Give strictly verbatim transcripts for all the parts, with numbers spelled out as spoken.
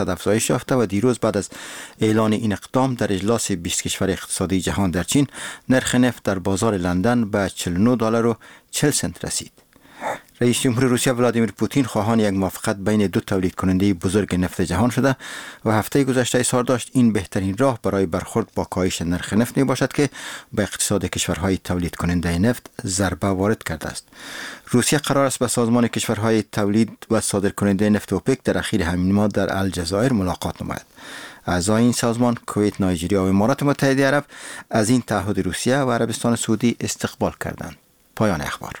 افزایش یافته و دیروز بعد از اعلان این اقدام در اجلاس بیست کشور اقتصادی جهان در چین، نرخ نفت در بازار لندن به چهل و نه دلار و چهل سنت رسید. رئیس جمهور روسیه ولادیمیر پوتین خواهان یک موافقت بین دو تولید کننده بزرگ نفت جهان شده و هفته گذشته اظهار داشت این بهترین راه برای برخورد با کاهش نرخ نفت می باشد که به اقتصاد کشورهای تولید کننده نفت ضربه وارد کرده است. روسیه قرار است با سازمان کشورهای تولید و صادر کننده نفت اوپک در اخیر همین ماه در الجزایر ملاقات نماید. اعضای این سازمان کویت، نایجریا و امارات متحده عرب از این تعهد روسیه و عربستان سعودی استقبال کردند. پایان اخبار.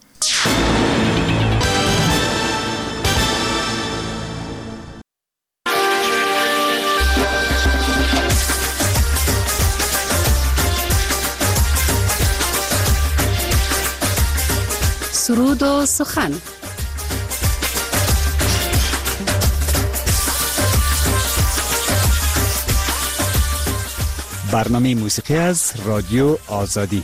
سرود و سخن. برنامه موسیقی از رادیو آزادی.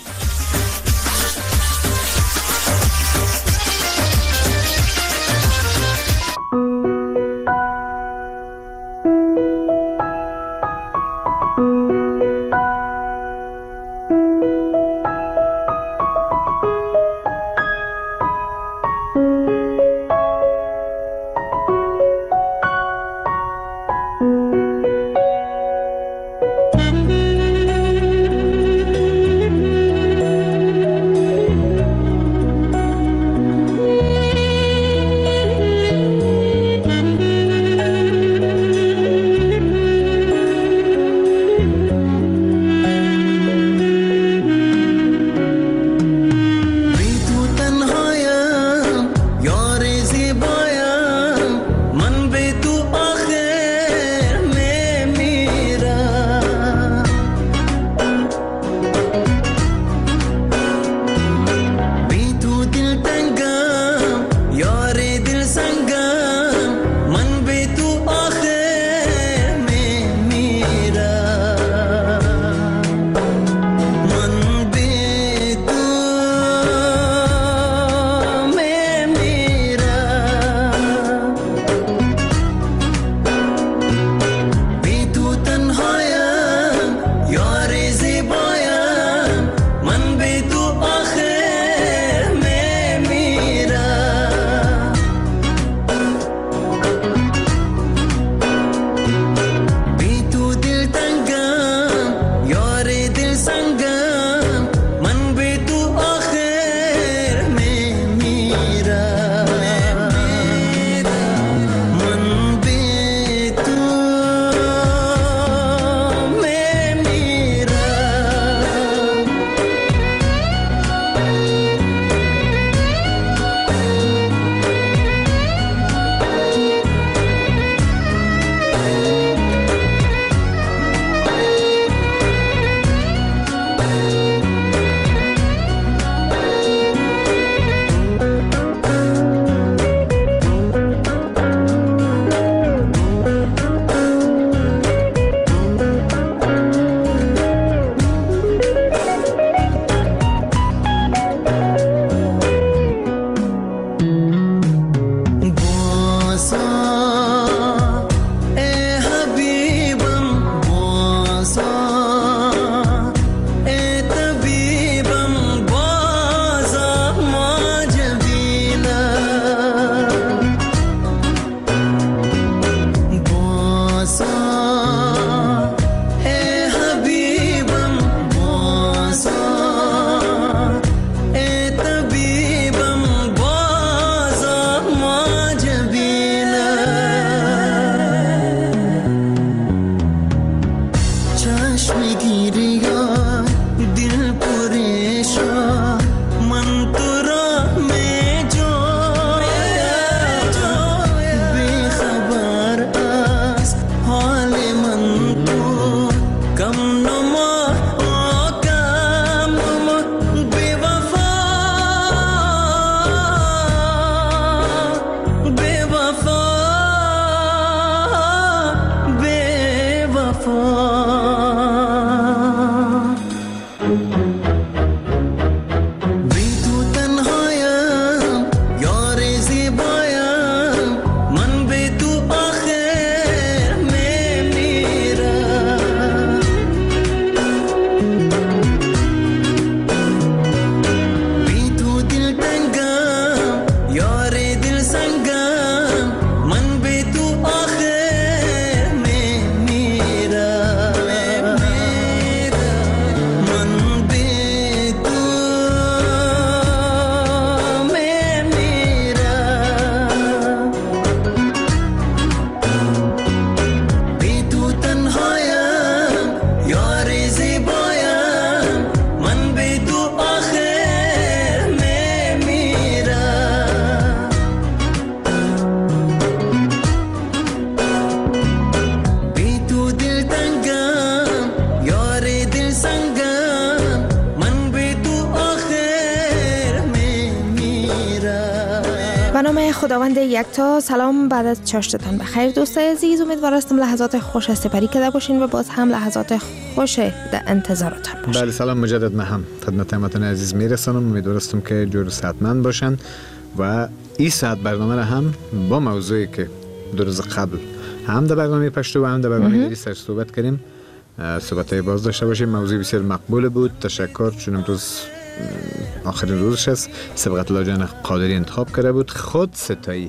خداوند یکتا. سلام بعد از چاشتتان بخیر دوستای عزیز، امیدوار هستم لحظات خوش سپری کرده باشین و باز هم لحظات خوش در انتظارتان باشین. بله سلام مجدد، من هم خدمت همتون عزیز میرسانم. امیدوار هستم که جور صحتمند باشن و این ساعت برنامه را هم با موضوعی که دو روز قبل هم در برنامه پشتو و هم در برنامه دیگه سر صحبت کردیم، صحبت‌های باز داشته باشیم. موضوع بسیار مقبول بود. تشکر، چون امروز آخرین روزش است. سبقت الله جان قادری انتخاب کرده بود خود ستایی.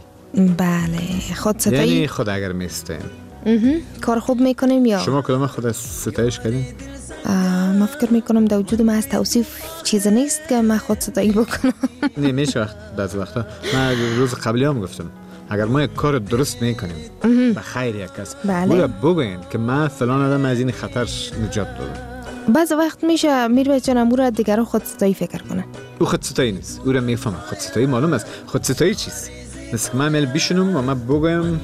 بله خود ستایی، یعنی خود اگر میستیم کار خوب میکنیم یا شما کدام خود ستایش کردین؟ من فکر میکنم در وجود من از توصیف چیز نیست که من خود ستایی بکنم. نه میشه وقت بعضی وقتا من روز قبلی هم گفتم اگر ما یک کار درست میکنیم به خیر یک کس بله. بگوین که من فلان آدم از این خطر نجات دادم. بعض وقت میشه میره جنم او را دیگران خود ستایی فکر کنه. او خود ستایی نیست، او را میفهمم. خود ستایی معلوم است. خود ستایی چیست؟ مثل که من میل بیشنم و من بگویم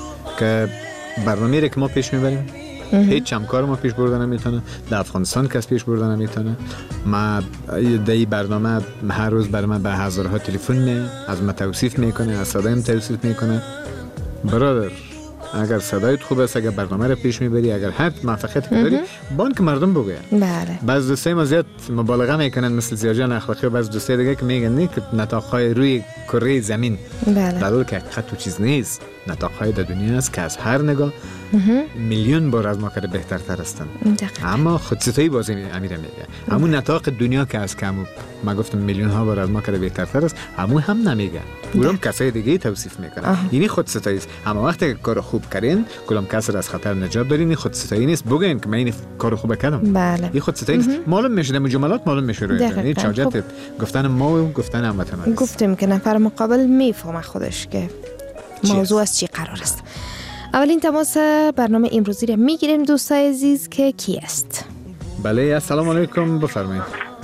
که برنامه را که ما پیش میبریم هیچ هم کار ما پیش بردن نمیتونه. در افغانستان کس پیش بردن نمیتونه. ما در این برنامه هر روز بر من به هزارها تلفن می از ما توصیف میکنه، از صدایم توصیف میکنه. برادر اگر صدایت خوب است، اگر برنامه را پیش میبری، اگر هر موفقیتی داری، بان که مردم بگوین. بله. بعض دوستای ما زیاد مبالغه میکنن مثل زیاجان اخلاقی و بعض دوستای دیگه که میگن نه که نطاق‌های روی کره زمین. بله. در حالی که حقیقت تو چیز نیست. نطاق‌های در دنیا است که از هر نگاه میلیون بار از ما کرده بهترتر هستن. اما خودستایی بازی امیر میگه همون نطاق دنیا که از کمو ما گفتم میلیون ها بار از ما کرده بهترتر است، همون هم نمیگه. اونم کسای دیگه توصیف میکنه. یعنی خودستایی است. اما وقتی که کار خوب کردین، کلام کس را از خطر نجات دادین، خودستایی نیست. بگین که من این کار خوب کردم. بله. این خودستایی نیست. معلوم میشه در جملات معلوم میشه روی یعنی چاجت گفتن ما و گفتن هموطنان. گفتیم که نفر مقابل میفهمه خودش که موضوع از چی قرار است. اولین تماس برنامه امروزی را میگیریم دوستای عزیز که کی است؟ بله السلام علیکم، بفرمایید.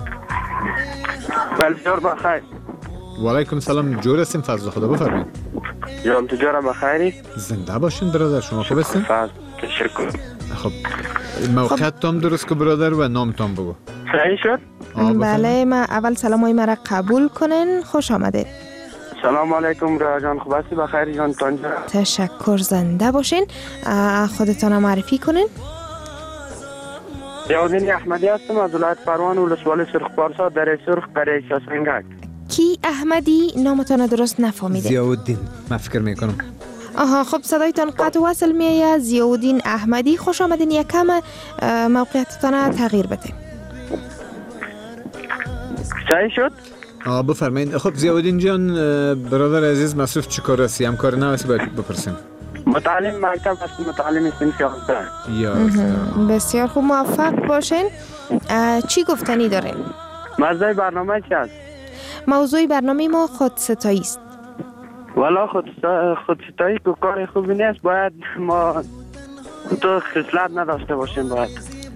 بله جور بخیر. و علیکم السلام، جور هستیم فضل خدا، بفرمایید. جان تو جور بخیری؟ زنده باشین برادر، شما خوب هستین؟ تشکر. خب موقعیت تام درست که برادر و نام تام بگو. صحیح شد؟ بله ما اول سلامای مرا قبول کنین. خوش آمده. سلام علیکم ریا جان، خوب هستی؟ بخیر جان تانجا. تشکر، زنده باشین. خودتان معرفی کنین. زیاودین احمدی هستم از ولایت پروان ولسوالی سرخ پارسا در سرخ قریه شاسنگک. کی احمدی؟ نامتان درست نفهمیده. زیاودین من فکر میکنم. آها خب صدایتان قطع وصل میآید. زیاودین احمدی خوش آمدین. یکم موقعیتتان تغییر بده. صحیح شد؟ آه بفرمایید. خب زیاودین جان برادر عزیز مصروف چی کار هستی؟ هم کار نوستی باید بپرسیم. متعلم مکتب هستی، متعلم صنف یازده. یا بسیار خوب، موفق باشین. چی گفتنی دارین؟ موضوع برنامه چی است؟ موضوع برنامه ما خودستایی است. والا خودستایی که کار خوبی نیست، باید ما تو خصلت نداشته باشیم. باید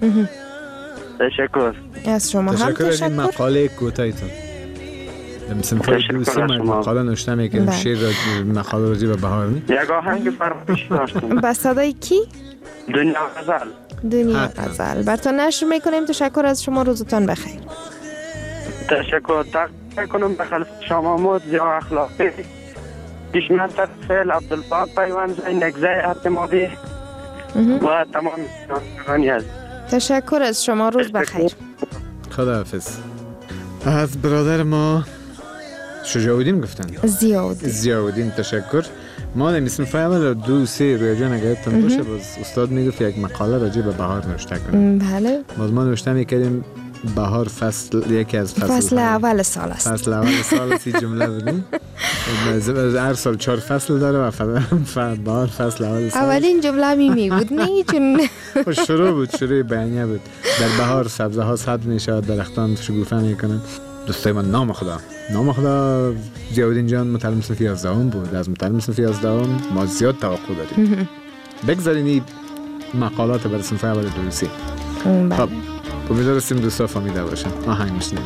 تشکر از شما. هم تشکر از این مقاله کوتاهیتون. مثل فردوسی مقاله نوشته میکنیم شعر مقاله راجع به بهار نی یک آهنگ فراموش داشتم. با صدای کی؟ دنیا غزل. دنیا غزل براتون نشر میکنیم. تشکر از شما، روزتان بخیر. تشکر. تقدیم کنم به خلف شما مود زیا اخلاقی دشمن تر فعل عبدالفاق پیوند زی نگزه اعتمادی و تمام نگانی هست. تشکر از شما، روز بخیر. خداحافظ. از برادر ما شجاعودین گفتن؟ زیاودین. زیاودین تشکر. ما نمیسیم فایل دو سه روی جان اگر تن باشه باز استاد میگفت یک مقاله راجع به بهار نوشته کنیم. بله. باز ما نوشته میکردیم بهار فصل یکی از فصل فصل اول سال است. فصل اول سال است. جمله بودیم هر سال چهار فصل داره و بهار فصل اول سال. اولین جمله می بود نه چون شروع بود، شروع بیانیه بود. در بهار سبزه ها سبز میشود، درختان شکوفه میکنن. دوستای من نام خدا نام خدا زیاودین جان متعلم صنف یازدهم بود. از متعلم صنف یازدهم ما زیاد توقع داریم. بگذارین این مقالات برای صنف اول دروسی. خب امیدوار هستیم دوستا فهمیده باشن. آهنگ میشنیم.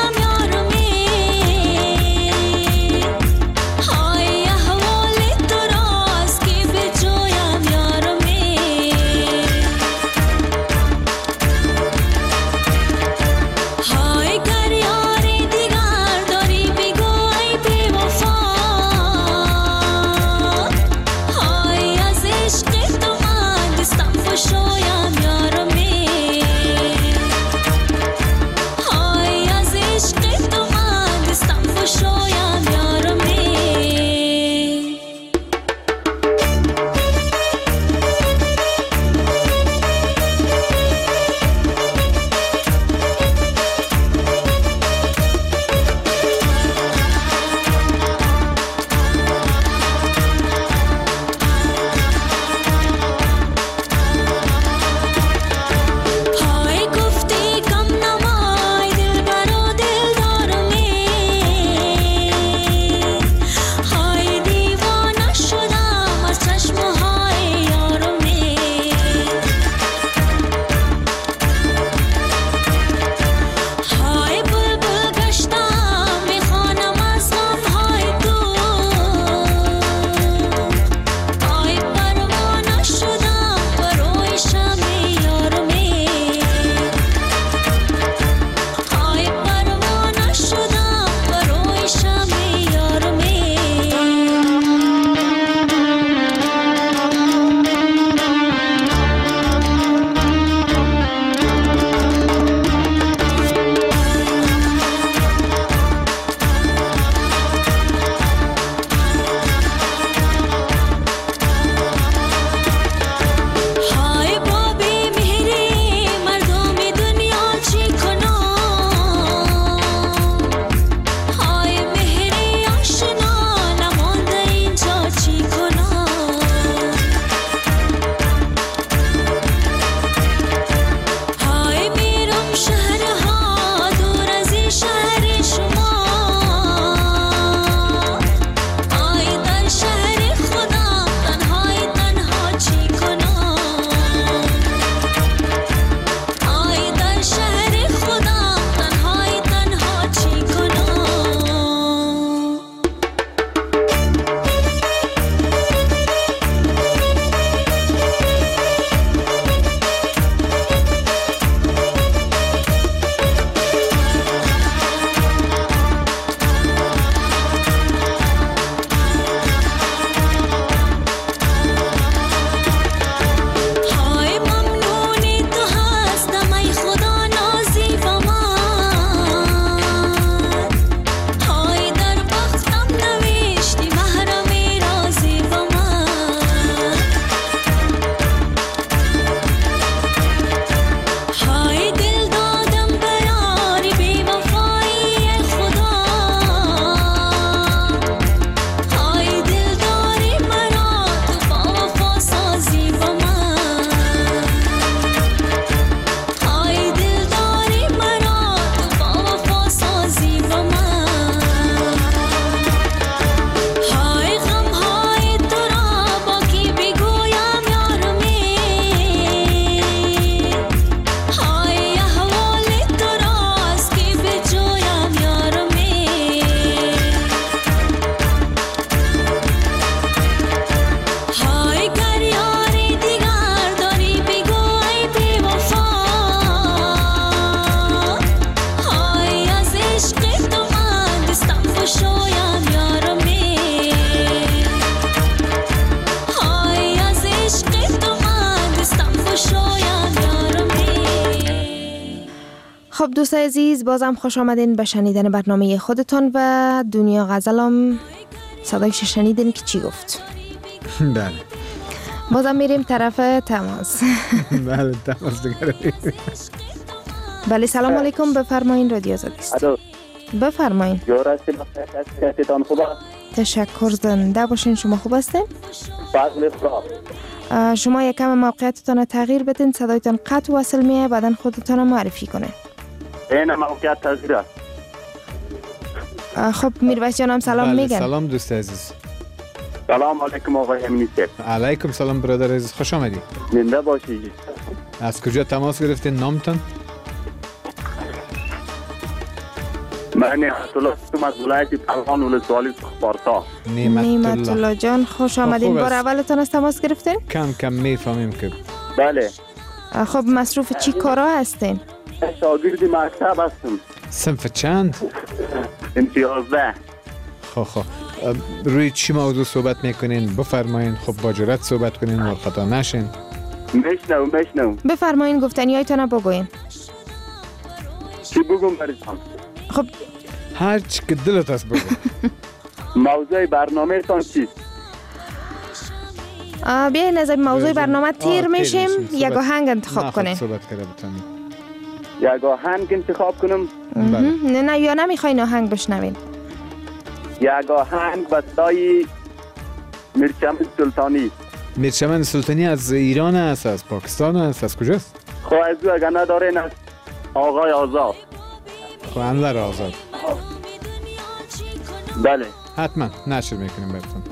تو خب دوستای عزیز، بازم خوش آمدین به شنیدن برنامه خودتان و دنیا غزلم. صدایش شنیدین که چی گفت؟ بله. بازم میریم طرف تماس. بله تماس دیگر. بله سلام علیکم، بفرمایین رادیو آزادی است. الو بفرمایین. جوراستی بخیرتان خوب است؟ تشکر، زنده باشین. شما خوب هستین؟ فضل خدا. شما یکم موقعیتتان رو تغییر بدین، صدایتان قطع وصل میه، بعدن خودتان رو معرفی کنه. این موقعیت تغییر است. خب میرویس جانم سلام بله، میگن. سلام دوست عزیز. سلام علیکم آقای امینی صاحب. علیکم سلام برادر عزیز، خوش آمدی. زنده باشید. از کجا تماس گرفتین؟ نامتون؟ من نعمت الله هستم از ولایت پروان ولسوالی سپارتا. نعمت الله جان خوش آمدین. بار اولتون از تماس گرفتین؟ کم کم میفهمیم که. بله. خب مصروف چی کارا هستین؟ شاگرد مکتب هستم. صنف چند؟ صنف یازده. خب خب روی چی موضوع صحبت میکنین؟ بفرمایین. خب با جرأت صحبت کنین، مرخطا نشین. میشنوم میشنوم. بفرمایین گفتنیایتون بگوین. چی بگم براتون؟ خب هر چی که دلت هست بگو. موضوع برنامه تان چیست؟ بیاین از موضوع برنامه تیر میشیم، یک آهنگ انتخاب کنین. صحبت کرده بتونیم. یک آهنگ انتخاب کنم؟ نه نه یا نمیخواین آهنگ بشنوین؟ یک آهنگ به صدای میرچمن سلطانی. میرچمن سلطانی از ایران است، از پاکستان است، از کجاست؟ خب از او اگر ندارین از آقای آزاد. خب انور آزاد. بله حتما نشر میکنیم براتون.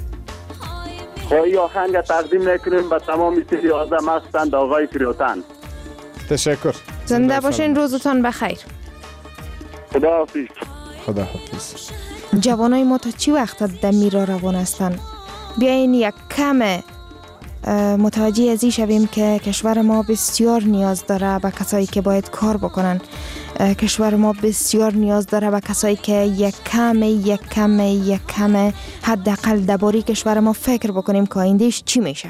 خب این آهنگ تقدیم میکنیم به تمام سری آزاد مخصوصا آقای فریوتن. تشکر. زنده باشین، روزتان بخیر. خدا حافظ. خدا حافظ. جوانای ما تا چی وقت در میرا روان هستن؟ بیاین یک کم متوجه ازی شویم که کشور ما بسیار نیاز داره به کسایی که باید کار بکنن. کشور ما بسیار نیاز داره به کسایی که یک کم یک کم یک کم حداقل درباره کشور ما فکر بکنیم که آیندهش چی میشه.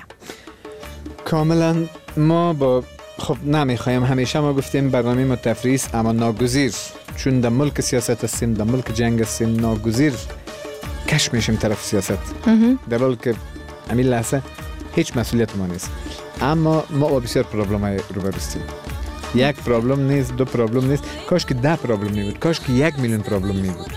کاملا ما با خب نمیخوایم، همیشه ما گفتیم برنامه ما تفریحی است اما ناگزیر، چون در ملک سیاست هستیم، در ملک جنگ هستیم، ناگزیر کش میشیم طرف سیاست. در حالی که همین لحظه هیچ مسئولیت ما نیست، اما ما با بسیار پرابلم های روبرو هستیم. یک پرابلم نیست، دو پرابلم نیست، کاش که ده پرابلم می بود، کاش که یک میلیون پرابلم می بود.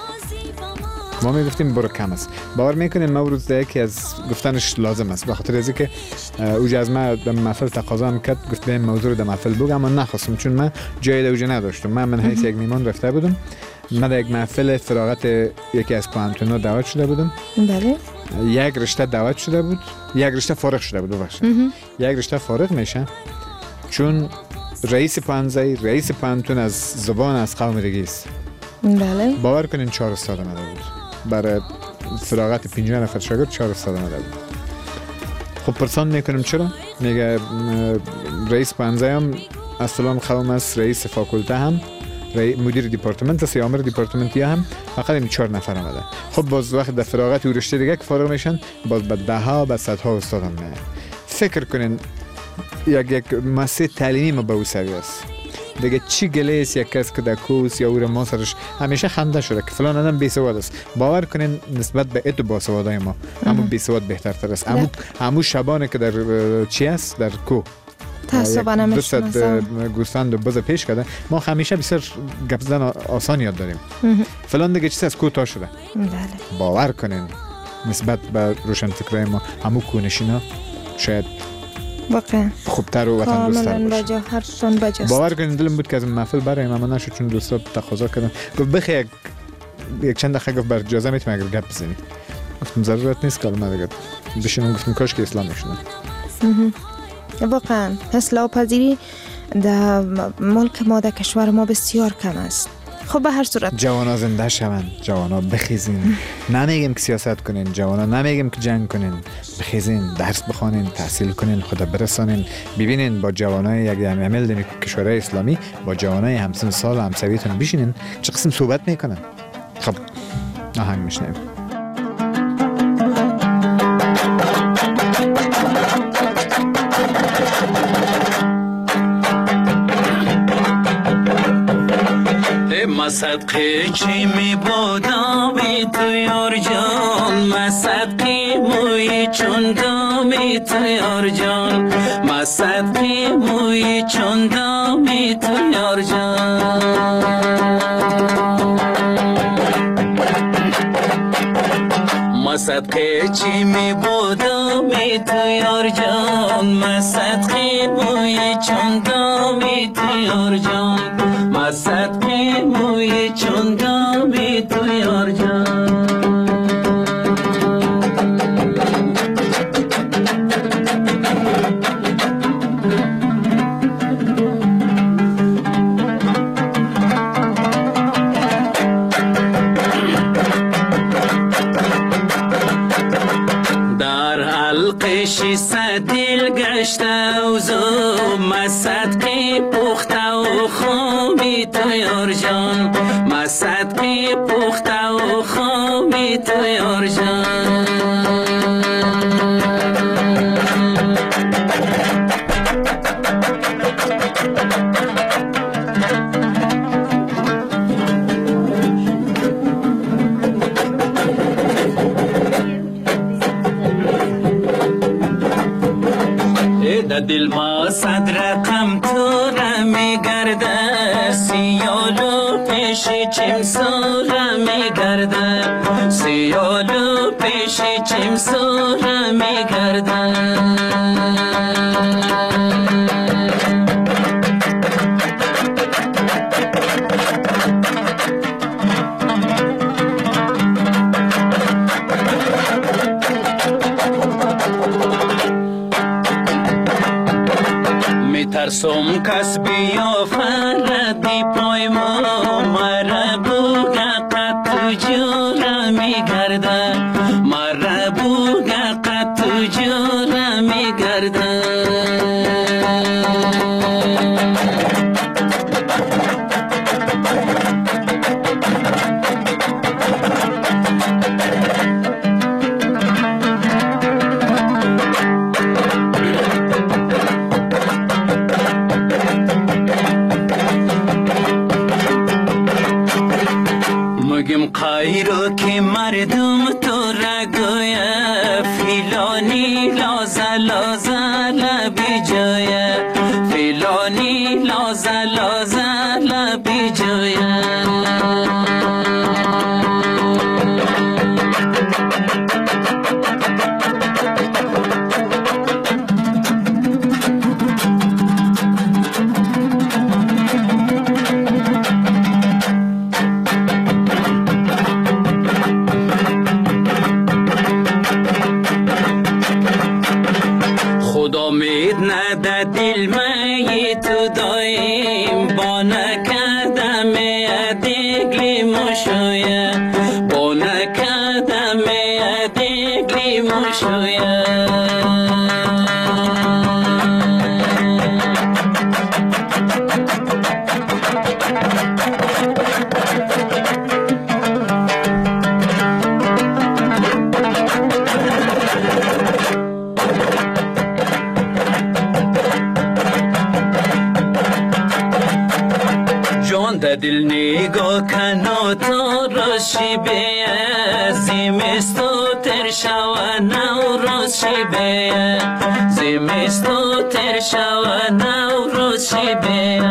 ما می گفتیم برو کم است. باور میکنین ما روز یکی از گفتنش لازم است، به خاطر از اینکه اوج از ما در محفل تقاضا میکرد گفت به موضوع در محفل بگم، اما نخواستم چون من جای اوج نداشتم. من من حیث یک میمان رفته بودم، من در یک محفل فراغت یکی از پانتونا دعوت شده بودم. بله. یک رشته دعوت شده بود، یک رشته فارغ شده بود بخش. یک رشته فارغ میشه چون رئیس پانزه رئیس پانتون از زبان از قوم دیگه است. بله. باور کنین چهار استاد آمده بود برای فراغت پنجاه نفر شاگرد، چهار استاد آمده بود. خب پرسان میکنم چرا؟ میگه رئیس پانزه هم اصلا قوم است، رئیس فاکولته هم، مدیر دیپارتمنت است یا امر دیپارتمنتی هم، فقط این چهار نفر آمده. خب باز وقت در فراغت و رشته دیگه که فارغ میشن باز به ده ها به صد ها استاد هم میاد. فکر کنین یک یک مسئله تعلیمی ما به او سوی است. دیگه چی گله است یک کس که در کوس یا او را ما سرش همیشه خنده شده که فلان آدم بیسواد است. باور کنین نسبت به اتو باسوادای ما همون بیسواد بهترتر است. همون همون شبانه که در چی است در کو تاسبا نمیشناسم گوسفند و بز پیش کرده، ما همیشه بسیار گپ زدن آسان یاد داریم. فلان دیگه چیز از کو تا شده. بله. باور کنین نسبت به روشن فکرای ما همون کونشینا شاید واقعا خوبتر و وطن دوستتر باشه. حرفتون بجاست. باور کنین دلم بود که از محفل برایم اما نشد چون دوستا تقاضا کردن. گفت بخی یک یک چند دقیقه گفت بر اجازه میتونی اگر گپ بزنی. گفتم ضرورت نیست که من دیگه بشینم. گفتم کاش که اسلام میشدم. واقعا اصلاح پذیری در ملک ما در کشور ما بسیار کم است. خب به هر صورت جوانا زنده شوند، جوانا بخیزین. نمیگم که سیاست کنین، جوانا نمیگم که جنگ کنین، بخیزین، درس بخوانین، تحصیل کنین، خدا برسانین. ببینین با جوانای یک عمل در کشورهای اسلامی با جوانای همسن سال و همسویتون بشینین چه قسم صحبت میکنن. خب آهنگ میشنیم. صدقه چی می بودمی تو یار جان ما صدقه موی چون دامی تو یار جان ما صدقه موی چون دامی تو یار جان ما صدقه چی می بودمی تو یار جان ما صدقه موی چون دامی تو یار جان ما صدقه موی چون دامی تو یار جان قشی سدیل گشته و زوم ما صدقی پخته و خوبی تو یار جان ما صدقی پخته و خوبی تو یار جان دل ما صد رقم تو را می گرده سیالو پیش چمسو را می گرده سیالو پیش چمسو را می گرده ترسم کس بیافردی پای ما مرا بوگه قد جورا می گرده مرا بوگه قد جورا می گرده قایرو که مردم تو را گویا فیلانی لازا لازا لبی جویا فیلانی لازا لازا لبی جویا دل می تو دایم با نکردم دیگلی مشویه با نکردم دیگلی مشویه دل نگاه کنو تو راشی به زیمستو تر شوه نو راشی به زیمستو تر شوه نو راشی به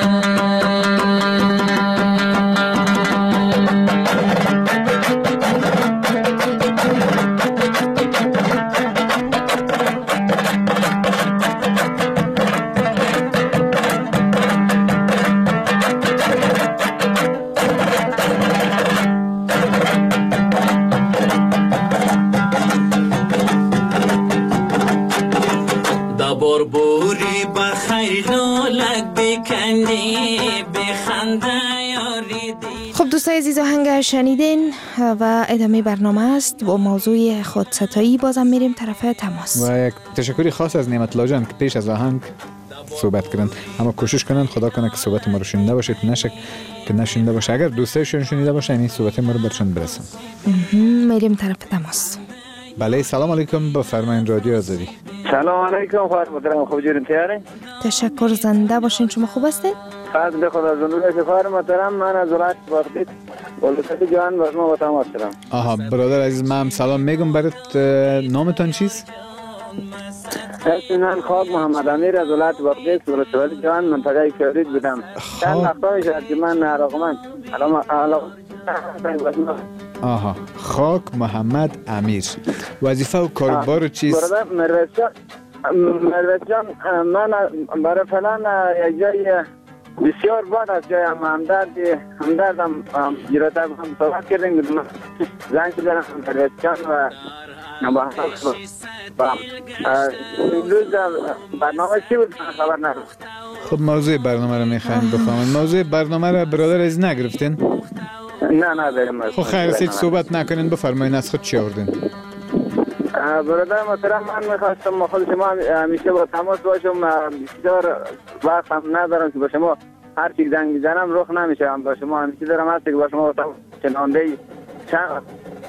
بربوری بخیر لولک بکندی بخنده یاریدی. خب دوستای عزیز آهنگ شنیدین و ادامه برنامه است با موضوع خودستایی. بازم میریم طرف تماس و یک تشکری خاص از نعمت الله جان که پیش از آهنگ صحبت کردن. اما کوشش کنن خدا کنه که صحبت ما رو شنیده باشید، نشه که نشنیده باشه. اگر دوستایشون شنیده باشه این صحبت ما رو برشون برسن. میریم طرف تماس. بله سلام علیکم، بفرمایید رادیو آزادی. سلام علیکم خواهر محترم، خوب جورین تیاره؟ تشکر، زنده باشین. شما خوب هستین؟ بعد به خدا زنده شفار محترم، من از ولایت بادغیس ولایت جوان با شما با تماس شدم. آها برادر عزیز، من هم سلام میگم برات. نامتان چیست؟ من خاک محمد امیر از ولایت بادغیس ولایت جوان منطقه کیارید بودم. چند وقتا میشد که من علاقمند علاقمند آها خاک محمد امیر. وظیفه و کاروبار چیست؟ برادر مروت جان، مروت جان من برای فلان یک جای بسیار بعد از جای همدرد همدردم گیرات هم صحبت کردیم، زنگ زدم مروت جان و با هم امروز برنامه چی بود خبر ندارم. خب موضوع برنامه رو میخواین بفهمین؟ موضوع برنامه رو برادر عزیز نگرفتین؟ نه نه داریم. خب خیر است، هیچ صحبت نکنین، بفرمایین از خود چی آوردین؟ برادر محترم من میخواستم ما خود شما همیشه با تماس باشم، بسیار وقت هم ندارم که با شما هر چی زنگ میزنم رخ نمیشم، با شما همیشه دارم هستی که با شما با تماس چنانده چند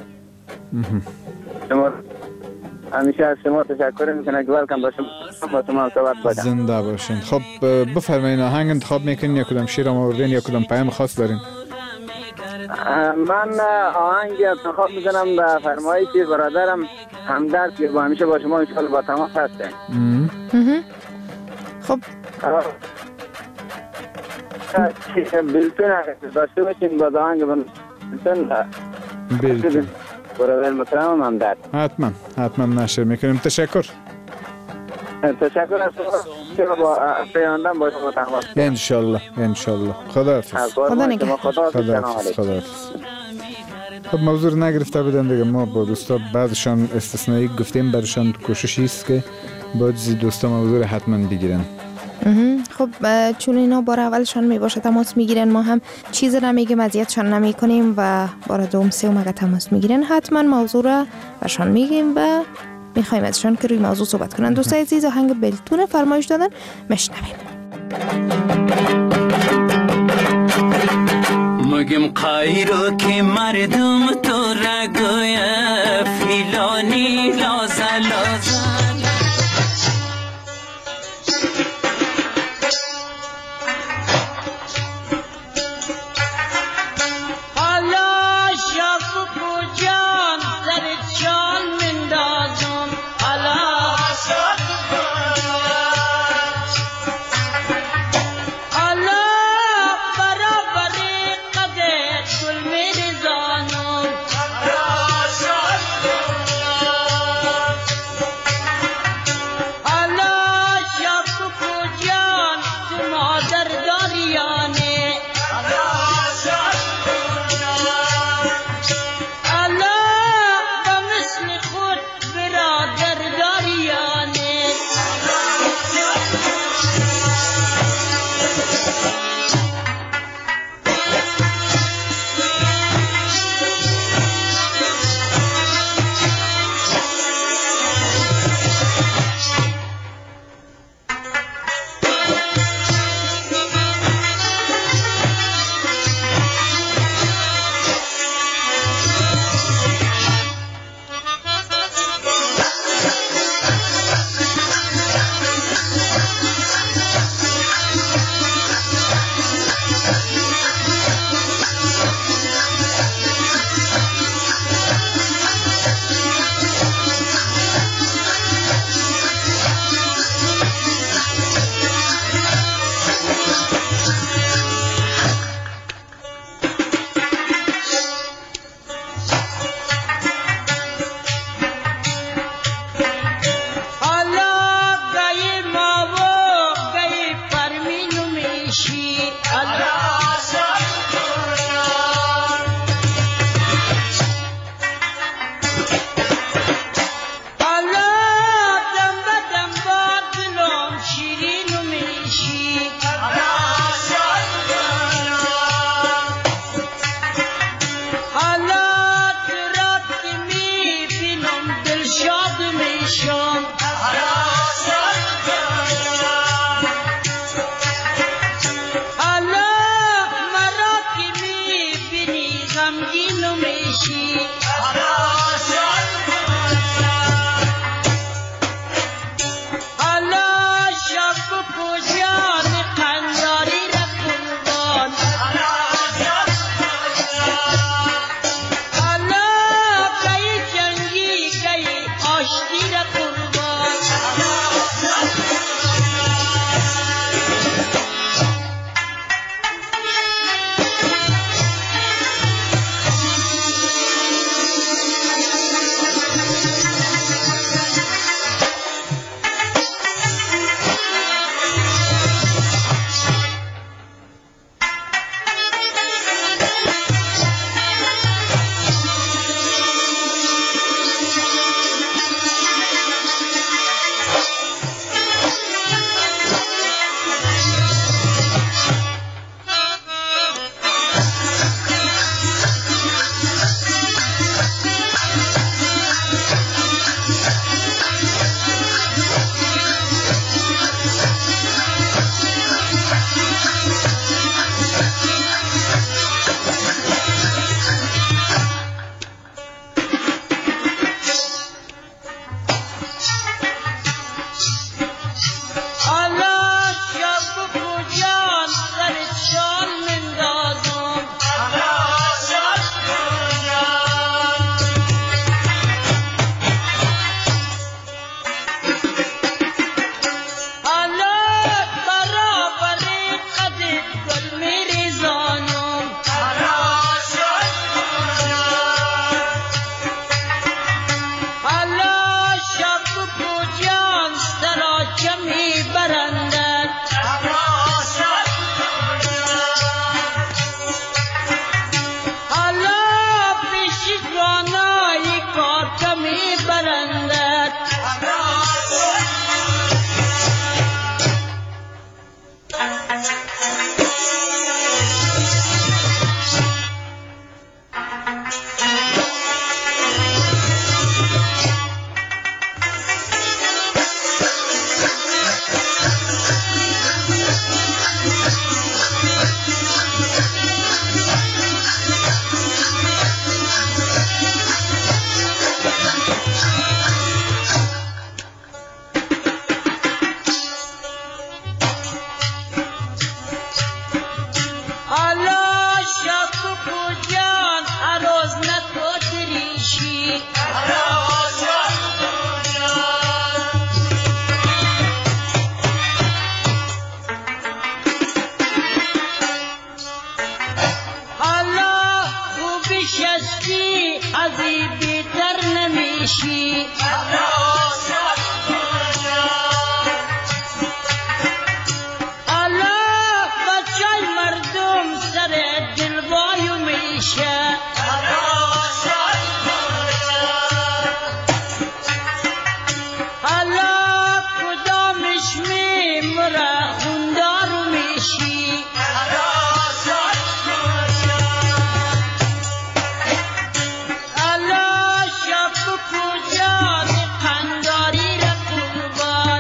شما همیشه از شما تشکر میکنم که ولکم با شما با شما صحبت باشم. زنده باشین. خب بفرمایین آهنگ انتخاب میکنین یا کدام شیر هم آوردین یا کدام پیام خاص دارین؟ من آهنگ انتخاب میکنم به فرمایش برادرم همدرد که با همیشه با شما انشاءالله با تماس هسته. خب بلتون داشته باشین با آهنگ بلتون بلتون برادر محترم همدرد. حتما حتما نشر میکنیم. تشکر. تشکر از شما با پیاندم با شما تماس. انشالله انشالله. خداحافظ. خدا نگهدار. خداحافظ. خداحافظ. خب موضوع نگرفته بودن دیگه، ما با دوستا بعضشان استثنایی گفتیم، برشان کوششی است که بعضی دوستا موضوع حتما بگیرن. خب چون اینا بار اولشان می باشه تماس میگیرن، ما هم چیز نمیگیم، اذیتشان نمی کنیم و بار دوم سوم اگه تماس میگیرن حتما موضوع را برشان میگیم و میخوایم ازشان که روی موضوع صحبت کنن. دوستای عزیز آهنگ بلتون فرمایش دادن، میشنویم. مگم قایرو که مردم تو رگوی فیلانی لازه لازه میشی الله بچه مردم سر دلوایو میشه الله کدامش میمره خوندارو میشی الله شب کجا قنداری را قربان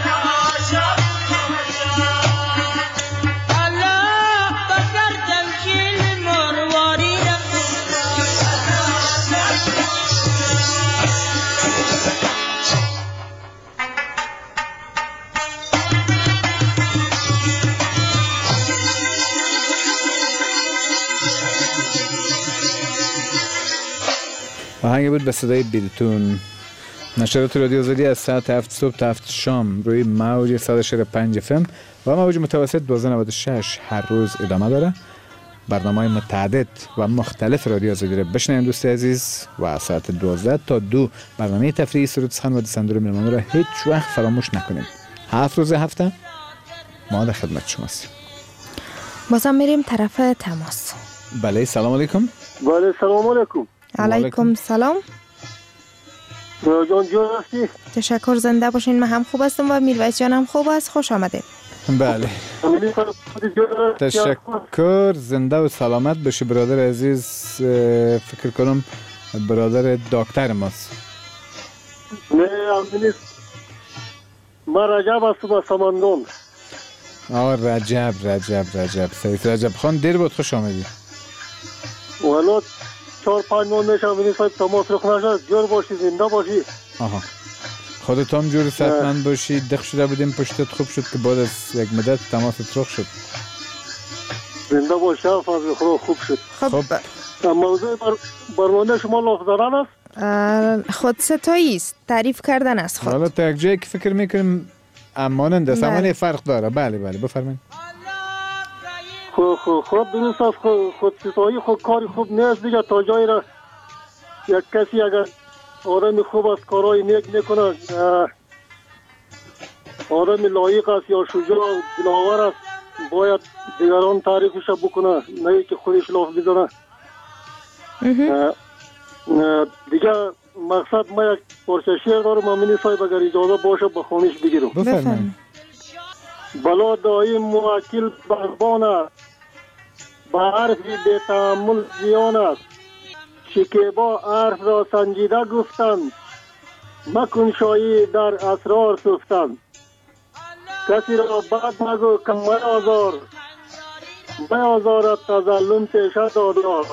الله بگردم جیل مرواری را آهنگ بود به صدای بیلتون. نشرات رادیو آزادی از ساعت هفت صبح تا هفت شام روی موج صد و شش و پنج اف ام و موج متوسط دویست و نود و شش هر روز ادامه داره. برنامه‌های متعدد و مختلف رادیو آزادی رو بشنوید دوست عزیز و ساعت دوازده تا دو برنامه تفریحی سرود سخن و دسندور مهمان رو هیچ وقت فراموش نکنید. هفت روز هفته ما در خدمت شماست. بازم میریم طرف تماس. بله سلام علیکم. بله سلام علیکم. علیکم سلام. جان جان هستی؟ تشکر، زنده باشین. من هم خوب هستم و میرویس جان هم خوب است. خوش آمدید. بله تشکر، زنده و سلامت باشی برادر عزیز. فکر کنم برادر دکتر ماست. نه امینی ما رجب هستم از سمندان. آه رجب رجب رجب سید رجب خان دیر بود خوش آمدی. ولو چهار پنج ماه میشه امینی صاحب تماس رخ نشد. جور باشی، زنده باشی. آها خودت هم جور صحتمند باشی. دق شده بودیم پشتت خوب شد که بعد از یک مدت تماست رخ شد. زنده باشی فضل خدا خوب شد. خب موضوع بر... برنامه شما لافظ دارن است؟ خود ستایی است، تعریف کردن است خود. حالا تا یک جایی که فکر میکنیم اماننده است، اما فرق داره. بله بله بفرمایید. خب خب خب درست است. خود ستایی خود کاری خوب نیست دیگه. تا جایی را یک کسی اگر آدم خوب است کارهای نیک میکنه، آدم لایق است یا شجاع دلاور است، باید دیگران تعریفش بکنه، نه که خودش لاف بزنه. دیگه مقصد ما یک پارچه شعر دارم امینی صاحب اگر اجازه باشه به خوانش بگیرم. بفرمایید. بلا دایم موکل بربان است، به حرف بی تأمل زیان است، شکیبا حرف را سنجیده گفتند، مکن شایی در اسرار سفتند. کسی را بد نگو که میازار، میازارد تظلم پیشه دادار.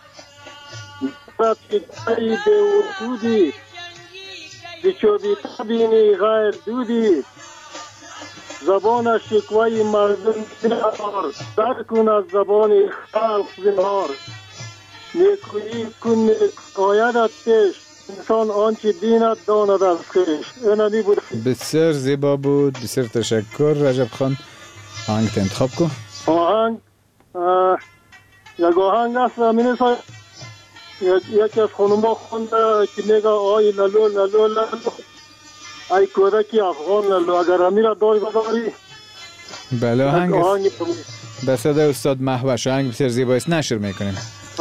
شکایی به وجودی بچوبی تبینی غیر دودی، زبان شکوی مردم بنهار، در کن از زبان خلق زنهار. نیکویی کن نیکایدت پیش، انسان آنچه بیند داند از خویش. اینمی بود. بسیار زیبا بود. بسیار تشکر رجب خان. آهنگ انتخاب کن. آهنگ یک آهنگ است امینی صاحب، یکی از خانوما خونده که میگه آی لالو لالو لالو ای کودکی افغان لالو. اگر همین را داری بداری. بله آهنگ به صدای استاد مهوش. آهنگ بسیار زیبا است. نشر میکنیم.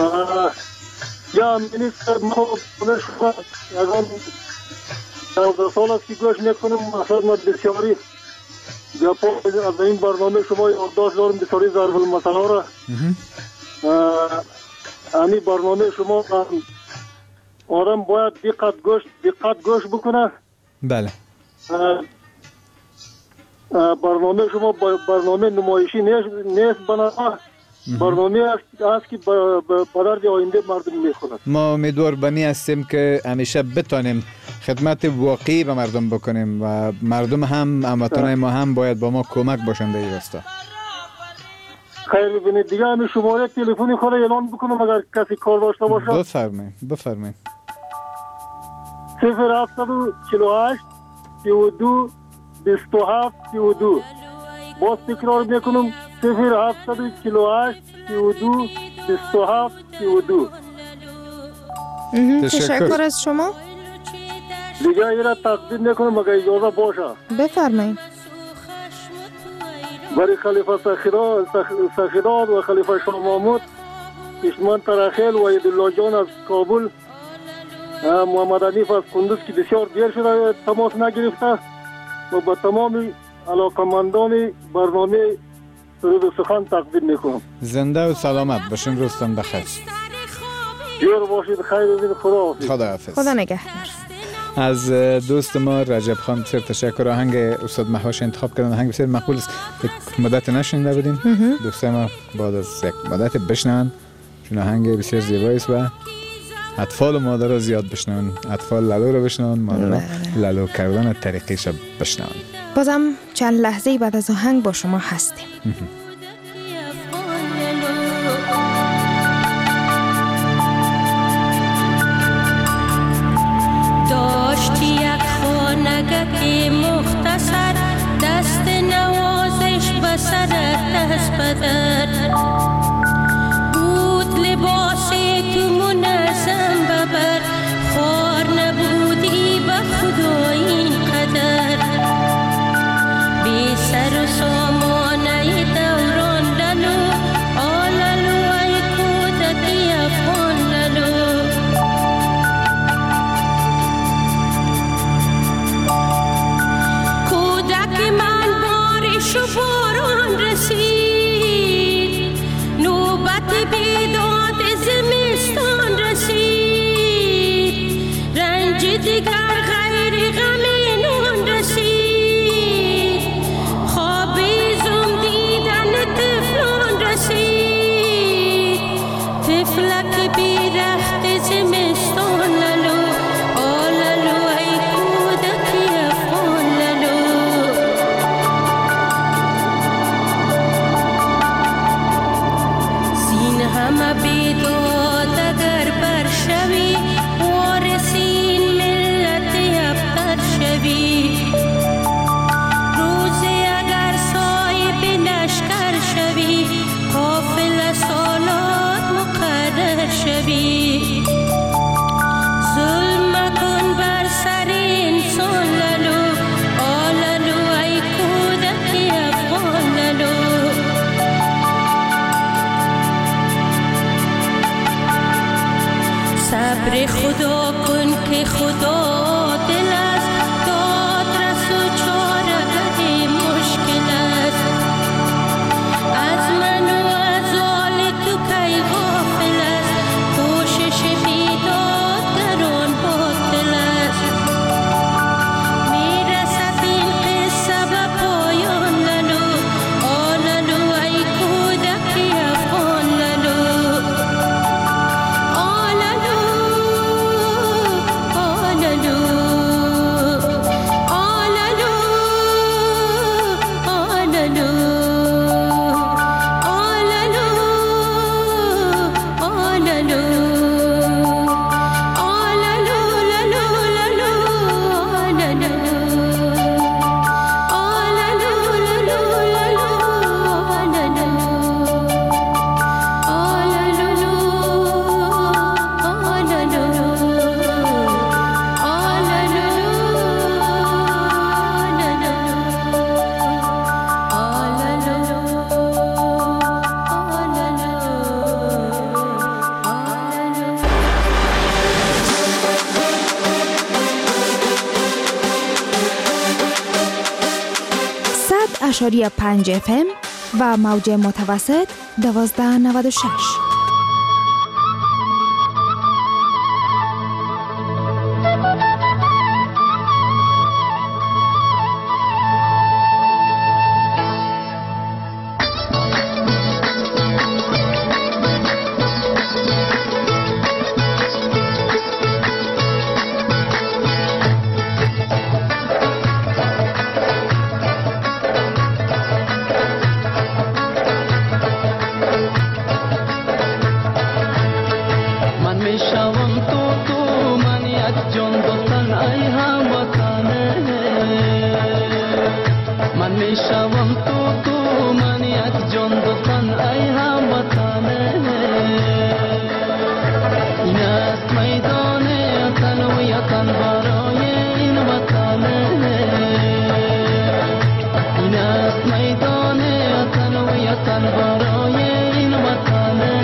یا امینی صاحب ما بونه شما یکان دوازده سال است که گوش میکنم. مقصد ما بسیاری گپا از این برنامه شما یادداشت دارم بسیاری ضرب المثل را. همین برنامه شما آدم باید دقت گوش دقت گوش بکنه. بله برنامه شما برنامه نمایشی نیست، بنابراین برنامه است که به درد آینده مردم میخورد. ما امیدوار بنی هستیم که همیشه بتانیم خدمت واقعی به مردم بکنیم و مردم هم هموطنان ما هم باید با ما کمک باشند در این راستا. خیر ببینید دیگه همین شماره تلفنی خود اعلان بکنم اگر کسی کار داشته باشه. بفرمایید بفرمایید. صفر هفتصد و چهل و هشت سی و دو بیست و هفت سی و دو. باز تکرار میکنم صفر هفتصد و چهل و هشت سی و دو بیست و هفت سی و دو. تشکر از شما. دیگه ای را تقدیم میکنم مگه اجازه باشه. بفرمایید. برای خلیفه سخیراد سخیراد و خلیفه شاه محمود، کشمن ترخیل و عیدالله جان از کابل، محمد حنیف از کندوز که بسیار دیر شده تماس نگرفته و با تمام علاقمندان برنامه سرود و سخن تقدیم میکنم. زنده و سلامت باشین، روزتان بخیر. جور باشید، خیر ببین. خدا حافظ. خدا حافظ. خدا نگهدار. از دوست ما رجب خان بسیار تشکر. آهنگ استاد مهاش انتخاب کردن، آهنگ بسیار مقبول است. یک مدت نشنیده بودیم، دوستای ما بعد از یک مدت بشنون، چون آهنگ بسیار زیبایی است و اطفال و مادرها زیاد بشنون. اطفال لالو رو بشنون، مادرها لالو کردن طریقش بشنون. بازم چند لحظه بعد از آهنگ با شما هستیم. داشتی یک خانگه مختصر، دست نوازش به سرت دست بدر، بود لباسی تو منظم ببر، خوار نبودی به خدا این قدر، بی سر و سامانه دوران لالو، آلالو ای کودکی افغان لالو. شو باران رسید، نوبت بیداد زمستان رسید، رنج دیگر غیر غم نون رسید، خوابی زم دیدن طفلان رسید، طفلک بی رخت زمستان لالو، آلالو ای کودکی افغان لالو. همه بیداد اگر برشوی، وارثین ملت ابتر شوی، روزی اگر صاحب لشکر شوی، قافل سالات مقرر شوی، ظلم مکن بر سر انسان لالو، آلالو ای کودکی افغان لالو. صبر خدا کن که خدا دل است، دادرس و چاره مشکل است، از من و از آل تو کی غافل است، کوشش بیداد در آن باطل است، میرسد این قصه به پایان لالو، آلالو ای کودکی افغان لالو. اشاری پنج اف ام و موج متوسط دوازده نود و شش. این است میدان تن و یتن برای وطن برای این وطنه.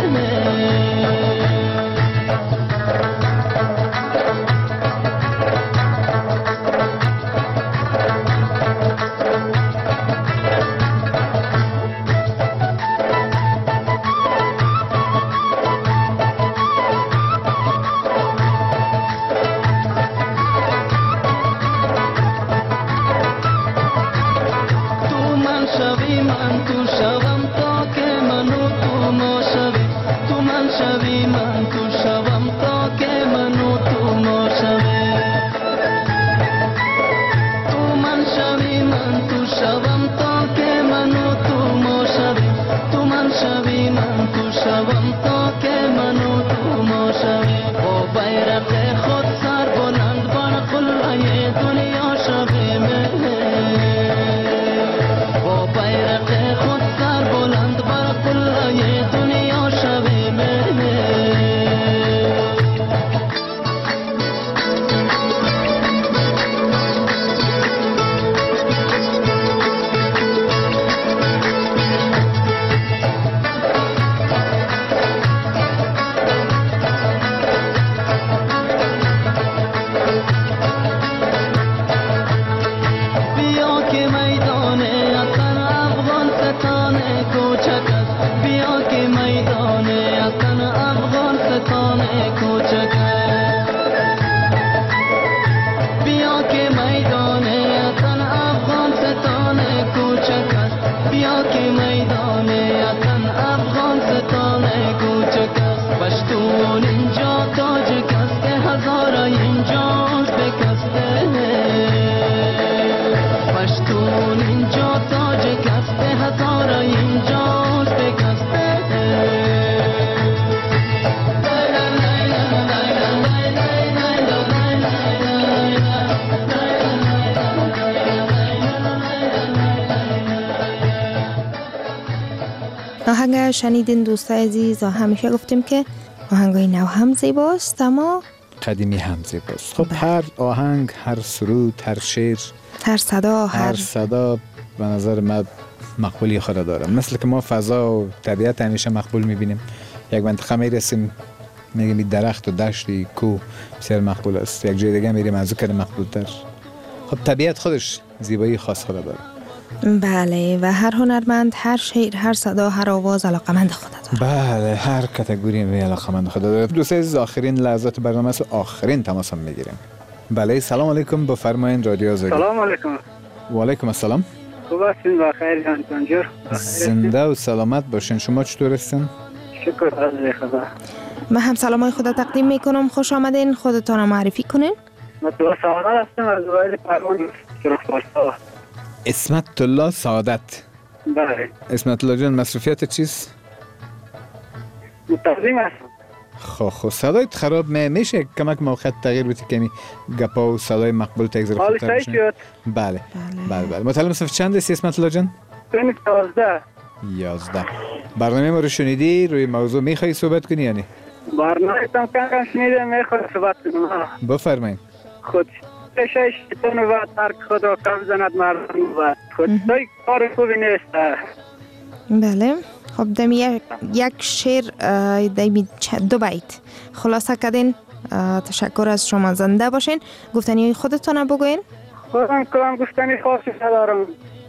آهنگ شنیدین دوستای عزیز، همیشه گفتیم که آهنگای نو هم زیباست اما قدیمی هم زیباست. خب هر آهنگ، هر سرود، هر شعر، هر صدا هر, هر صدا به نظر من مقبولی خود داره. مثل که ما فضا و طبیعت همیشه مقبول میبینیم، یک منطقه میرسیم میگیم درخت و دشتی کوه بسیار مقبول است، یک جای دیگه میریم از اون مقبول تر. خب طبیعت خودش زیبایی خاص خود داره. بله، و هر هنرمند، هر شعر، هر صدا، هر آواز علاقمند خود داره. بله، هر کاتگوری می علاقمند خود داره. دوستان عزیز، آخرین لحظات برنامه است، آخرین تماس هم میگیریم. بله، سلام علیکم، بفرمایید رادیو آزادی. سلام علیکم. و علیکم السلام. خوب هستین؟ بخیر انتون جور. زنده و سلامت باشین. شما چطور هستین؟ شکر از خدا. من هم سلامای خدا تقدیم میکنم. خوش آمدین. خودتان رو معرفی کنین. مطلع سعادت هستم از وایل پروان شرخباشتا. اسمت الله سعادت. بله. اسمت الله جان، مصروفیت چیست؟ متقدیم هستم. خب خب صدایت خراب می میشه کمک موقعیت تغییر بدی کمی گپا و صدای مقبول تگذره خوبتر بشه. بله بله بله, بله. مطلب صف چند است اسمت الله جان؟ یازده. یازده. برنامه ما رو شنیدی؟ روی موضوع میخوای صحبت کنی یعنی؟ برنامه تام کم شنیدم، میخوام صحبت کنم. بفرمایید. خود شش تون و ترک خدا کم زند مردم و خود دای کار خوبی نیست. بله. خب دمی یک, یک شعر دمی دو بیت خلاصه کردین. تشکر از شما. زنده باشین. گفتنی خودتون بگوین. خودم کلام گفتنی خاصی ندارم.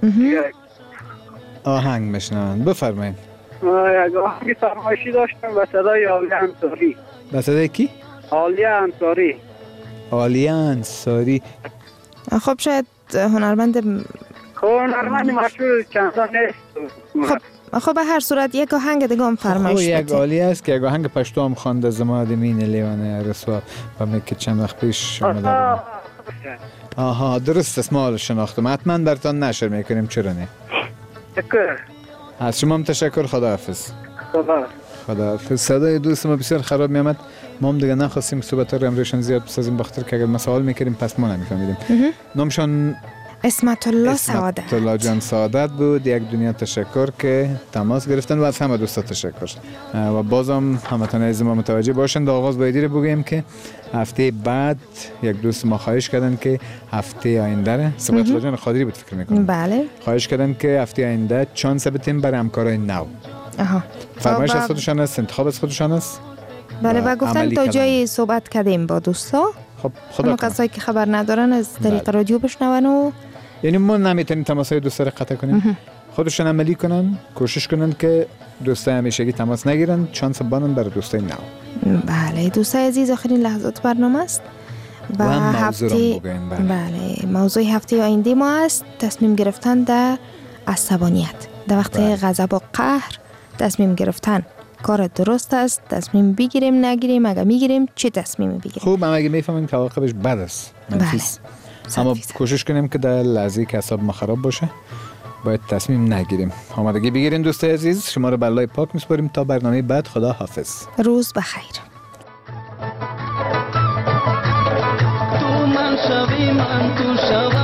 آهنگ میشنون. بفرمایید. یک آهنگ فرمایشی داشتم به صدای عالیه انصاری. به صدای کی؟ عالیه انصاری. عالیه انصاری. خب شاید هنرمند خب هنرمند مشهور چندان نیست. خب خب به هر صورت یک آهنگ دیگه هم فرمایش بدید. یک عالی است که یک آهنگ پشتو هم خوانده زماد مین لیوانه رسوا و میگه چند وقت پیش اومده. آها. آها درست است، ما شناختم. حتما براتون نشر میکنیم. چرا نه؟ تشکر. از شما هم تشکر. خداحافظ. خدا. خداحافظ. صدای دوست ما بسیار خراب میامد. ما هم دیگه نخواستیم صحبت رو امروزشان زیاد بسازیم بخاطر که اگر ما سوال میکردیم پس ما نمیفهمیدیم. نامشان اسمت الله اسمت سعادت. الله جان سعادت بود. یک دنیا تشکر که تماس گرفتن و از همه دوستا تشکر. و بازم همتون عزیز ما متوجه باشن در آغاز باید رو بگیم که هفته بعد یک دوست ما خواهش کردن که هفته آینده سبایت الله جان خادری بود فکر میکنم. بله. خواهش کردن که هفته آینده چانس بتیم برای همکارای نو. آها. فرمایش با- از خودشان است، انتخاب از خودشان است. بله و و گفتن عملی تا کردن. جای صحبت کردیم با دوستا. خب خدا اما کنه. کسایی که خبر ندارن از طریق بله. رادیو بشنون و یعنی ما نمیتونیم تماسهای دوستا رو قطع کنیم. خودشون عملی کنن، کوشش کنن که دوستای همیشگی تماس نگیرن، چانس بانن برای دوستای نو. بله دوستای عزیز آخرین لحظات برنامه است و, و هم موضوع رو هفته بگوین، بله. بله موضوع هفته آینده ما است تصمیم گرفتن در عصبانیت در وقت بله. غضب و قهر. تصمیم گرفتن کار درست است، تصمیم بگیریم نگیریم، اگر میگیریم چه تصمیمی بگیریم. خوب هم اگه میفهمیم که عواقبش بد است، منفی است. صد اما فیصد. کوشش کنیم که در لحظه که اعصاب ما خراب باشه باید تصمیم نگیریم. آمادگی بگیرین دوستای عزیز. شما رو به الله پاک میسپاریم تا برنامه بعد. خدا حافظ. روز بخیر. تو من شوی من تو شوی